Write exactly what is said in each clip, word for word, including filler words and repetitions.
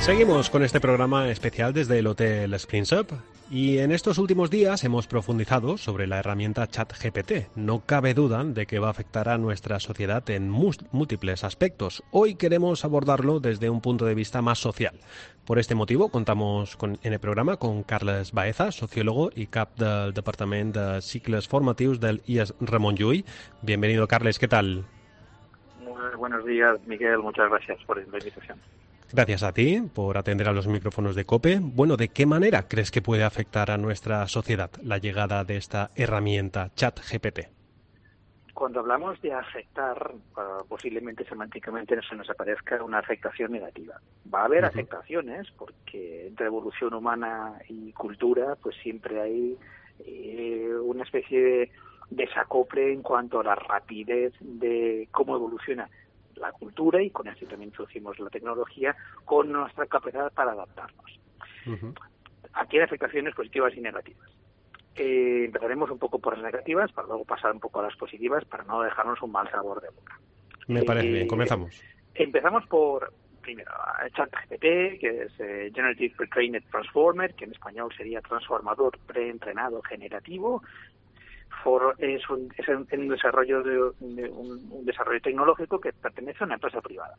Seguimos con este programa especial desde el Hotel Springs Up y en estos últimos días hemos profundizado sobre la herramienta ChatGPT. No cabe duda de que va a afectar a nuestra sociedad en múltiples aspectos. Hoy queremos abordarlo desde un punto de vista más social. Por este motivo contamos con, en el programa con Carles Baeza, sociólogo y cap del Departamento de Cicles Formatius del I E S Ramon Llull. Bienvenido, Carles, ¿qué tal? Muy buenos días, Miguel. Muchas gracias por la invitación. Gracias a ti por atender a los micrófonos de COPE. Bueno, ¿de qué manera crees que puede afectar a nuestra sociedad la llegada de esta herramienta ChatGPT? Cuando hablamos de afectar, posiblemente semánticamente no se nos aparezca una afectación negativa. Va a haber uh-huh. afectaciones porque entre evolución humana y cultura pues siempre hay eh, una especie de desacople en cuanto a la rapidez de cómo evoluciona la cultura, y con esto también introducimos la tecnología, con nuestra capacidad para adaptarnos. Uh-huh. Aquí hay afectaciones positivas y negativas. Eh, empezaremos un poco por las negativas, para luego pasar un poco a las positivas, para no dejarnos un mal sabor de boca. Me parece eh, bien, comenzamos. Empezamos por, primero, ChatGPT, que es eh, Generative Pre-trained Transformer, que en español sería transformador preentrenado generativo. For, es, un, es un, un desarrollo de, de un, un desarrollo tecnológico que pertenece a una empresa privada.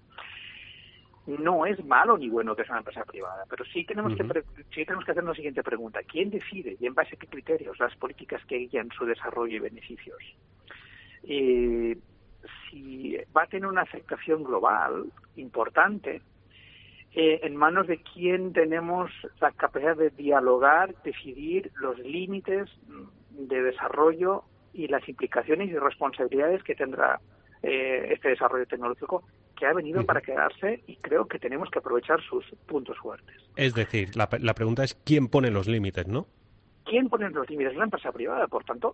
No es malo ni bueno que sea una empresa privada, pero sí tenemos, uh-huh. que, sí tenemos que hacer la siguiente pregunta. ¿Quién decide y en base a qué criterios las políticas que guían su desarrollo y beneficios? Eh, si va a tener una afectación global importante, eh, en manos de quién tenemos la capacidad de dialogar, decidir los límites de desarrollo y las implicaciones y responsabilidades que tendrá eh, este desarrollo tecnológico, que ha venido uh-huh. para quedarse, y creo que tenemos que aprovechar sus puntos fuertes. Es decir, la, la pregunta es quién pone los límites, ¿no? ¿Quién pone los límites? Es la empresa privada, por tanto,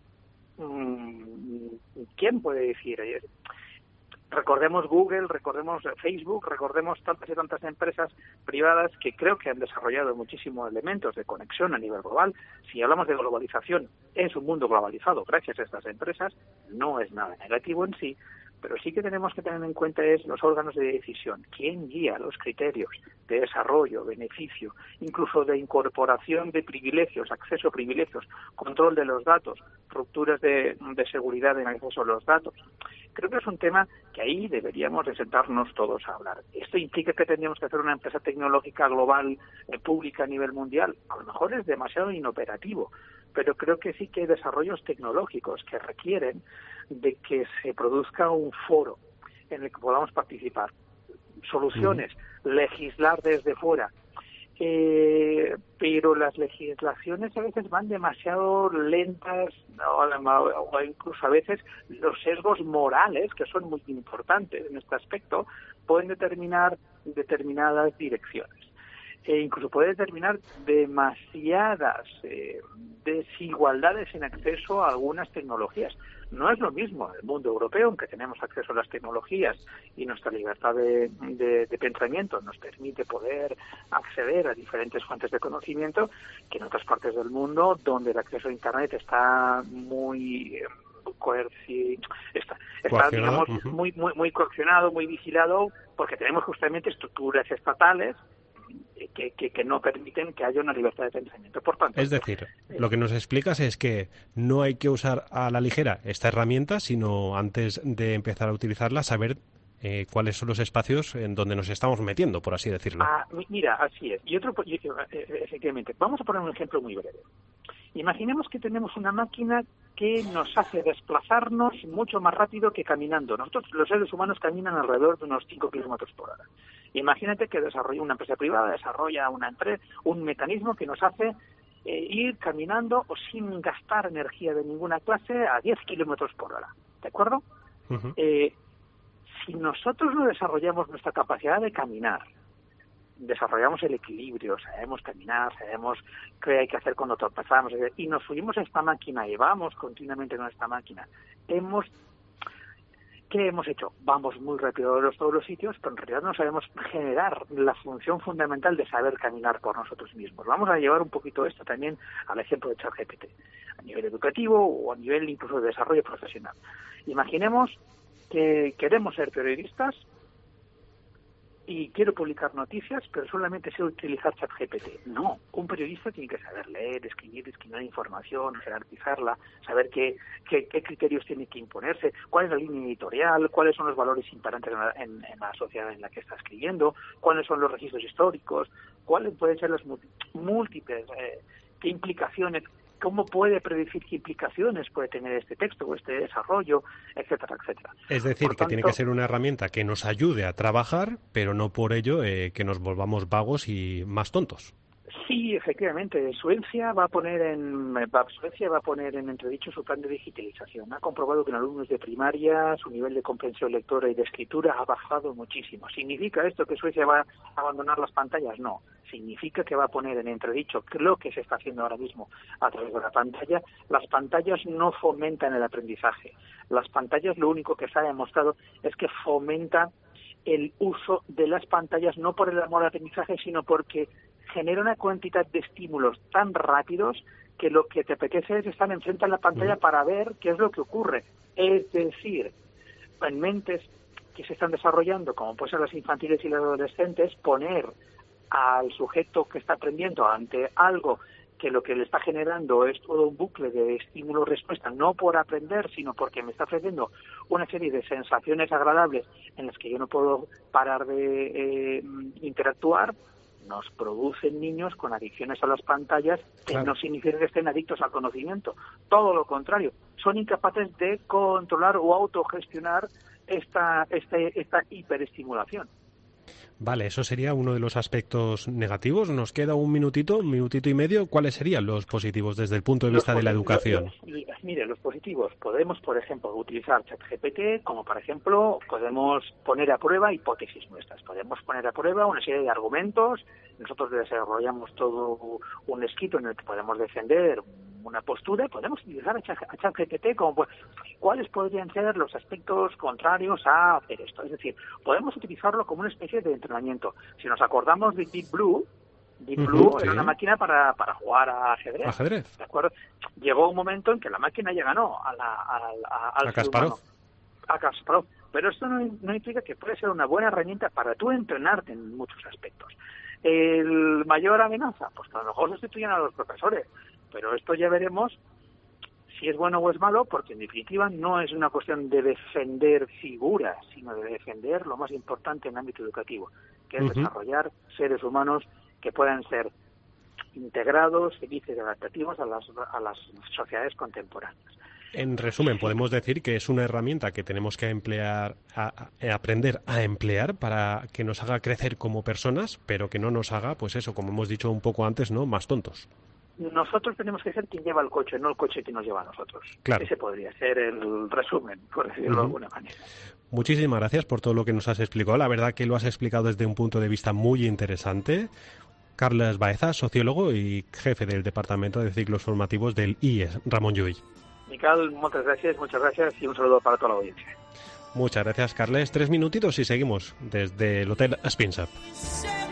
¿quién puede decir? Recordemos Google, recordemos Facebook, recordemos tantas y tantas empresas privadas que creo que han desarrollado muchísimos elementos de conexión a nivel global. Si hablamos de globalización, es un mundo globalizado gracias a estas empresas, no es nada negativo en sí, pero sí que tenemos que tener en cuenta es los órganos de decisión, quién guía los criterios de desarrollo, beneficio, incluso de incorporación de privilegios, acceso a privilegios, control de los datos, rupturas de, de seguridad en acceso a los datos. Creo que es un tema que ahí deberíamos de sentarnos todos a hablar. ¿Esto implica que tendríamos que hacer una empresa tecnológica global, eh, pública a nivel mundial? A lo mejor es demasiado inoperativo, pero creo que sí que hay desarrollos tecnológicos que requieren de que se produzca un foro en el que podamos participar. Soluciones, uh-huh. legislar desde fuera. Eh, pero las legislaciones a veces van demasiado lentas, o, o incluso a veces los sesgos morales, que son muy importantes en este aspecto, pueden determinar determinadas direcciones. E incluso puede determinar demasiadas eh, desigualdades en acceso a algunas tecnologías. No es lo mismo en el mundo europeo, aunque tenemos acceso a las tecnologías y nuestra libertad de, de, de pensamiento nos permite poder acceder a diferentes fuentes de conocimiento, que en otras partes del mundo donde el acceso a Internet está muy... Eh, coerci... está, está digamos, uh-huh. muy, muy, muy coaccionado, muy vigilado, porque tenemos justamente estructuras estatales Que, que, que no permiten que haya una libertad de pensamiento. Por tanto, es decir, eh, lo que nos explicas es que no hay que usar a la ligera esta herramienta, sino antes de empezar a utilizarla, saber eh, cuáles son los espacios en donde nos estamos metiendo, por así decirlo. Ah, mira, así es. Y otro, efectivamente, vamos a poner un ejemplo muy breve. Imaginemos que tenemos una máquina que nos hace desplazarnos mucho más rápido que caminando. Nosotros, los seres humanos, caminan alrededor de unos cinco kilómetros por hora. Imagínate que desarrolla una empresa privada, desarrolla una empresa, un mecanismo que nos hace eh, ir caminando o sin gastar energía de ninguna clase a diez kilómetros por hora. ¿De acuerdo? Uh-huh. Eh, si nosotros no desarrollamos nuestra capacidad de caminar, desarrollamos el equilibrio, sabemos caminar, sabemos qué hay que hacer cuando tropezamos, y nos subimos a esta máquina y vamos continuamente con esta máquina, hemos ¿qué hemos hecho? Vamos muy rápido a todos los sitios, pero en realidad no sabemos generar la función fundamental de saber caminar por nosotros mismos. Vamos a llevar un poquito esto también al ejemplo de ChatGPT, a nivel educativo o a nivel incluso de desarrollo profesional. Imaginemos que queremos ser periodistas y quiero publicar noticias, pero solamente sé utilizar ChatGPT. No, un periodista tiene que saber leer, escribir, escribir información, jerarquizarla, saber qué, qué, qué criterios tiene que imponerse, cuál es la línea editorial, cuáles son los valores imperantes en la, en, en la sociedad en la que está escribiendo, cuáles son los registros históricos, cuáles pueden ser las múltiples, eh, qué implicaciones, cómo puede predecir qué implicaciones puede tener este texto o este desarrollo, etcétera, etcétera. Es decir, por que tanto, tiene que ser una herramienta que nos ayude a trabajar, pero no por ello eh, que nos volvamos vagos y más tontos. Sí, efectivamente. Suecia va a poner en va, Suecia va a poner en entredicho su plan de digitalización. Ha comprobado que en alumnos de primaria su nivel de comprensión lectora y de escritura ha bajado muchísimo. ¿Significa esto que Suecia va a abandonar las pantallas? No. Significa que va a poner en entredicho lo que se está haciendo ahora mismo a través de la pantalla. Las pantallas no fomentan el aprendizaje. Las pantallas lo único que se ha demostrado es que fomentan el uso de las pantallas no por el amor al aprendizaje, sino porque genera una cantidad de estímulos tan rápidos que lo que te apetece es estar enfrente de la pantalla para ver qué es lo que ocurre. Es decir, en mentes que se están desarrollando, como pueden ser las infantiles y las adolescentes, poner al sujeto que está aprendiendo ante algo que lo que le está generando es todo un bucle de estímulo-respuesta, no por aprender, sino porque me está ofreciendo una serie de sensaciones agradables en las que yo no puedo parar de eh, interactuar, nos producen niños con adicciones a las pantallas que claro. No significa que estén adictos al conocimiento. Todo lo contrario, son incapaces de controlar o autogestionar esta, este, esta hiperestimulación. Vale, eso sería uno de los aspectos negativos. Nos queda un minutito, un minutito y medio. ¿Cuáles serían los positivos desde el punto de vista de la educación? Los, los, mire, los positivos. Podemos, por ejemplo, utilizar ChatGPT, como por ejemplo, podemos poner a prueba hipótesis nuestras. Podemos poner a prueba una serie de argumentos. Nosotros desarrollamos todo un escrito en el que podemos defender una postura. Podemos utilizar a ChatGPT como pues, cuáles podrían ser los aspectos contrarios a hacer esto. Es decir, podemos utilizarlo como una especie de entrenamiento. Si nos acordamos de Deep Blue, Deep uh-huh, Blue sí. era una máquina para, para jugar a ajedrez. ¿Ajedrez? ¿De acuerdo? Llegó un momento en que la máquina ya ganó a la, a, a, al a Kasparov. A Kasparov. Pero esto no, no implica que puede ser una buena herramienta para tú entrenarte en muchos aspectos. ¿El mayor amenaza? Pues que a lo mejor sustituyen a los profesores. Pero esto ya veremos si es bueno o es malo, porque en definitiva no es una cuestión de defender figuras, sino de defender lo más importante en el ámbito educativo, que es uh-huh. desarrollar seres humanos que puedan ser integrados, felices y adaptativos a las, a las sociedades contemporáneas. En resumen, podemos decir que es una herramienta que tenemos que emplear, a, a aprender a emplear para que nos haga crecer como personas, pero que no nos haga, pues eso, como hemos dicho un poco antes, ¿no?, más tontos. Nosotros tenemos que ser quien lleva el coche, no el coche que nos lleva a nosotros. Claro. Ese podría ser el resumen, por decirlo uh-huh. de alguna manera. Muchísimas gracias por todo lo que nos has explicado. La verdad que lo has explicado desde un punto de vista muy interesante. Carles Baeza, sociólogo y jefe del Departamento de Ciclos Formativos del I E S, Ramon Llull. Miquel, muchas gracias, muchas gracias y un saludo para toda la audiencia. Muchas gracias, Carles. Tres minutitos y seguimos desde el Hotel Spinsap.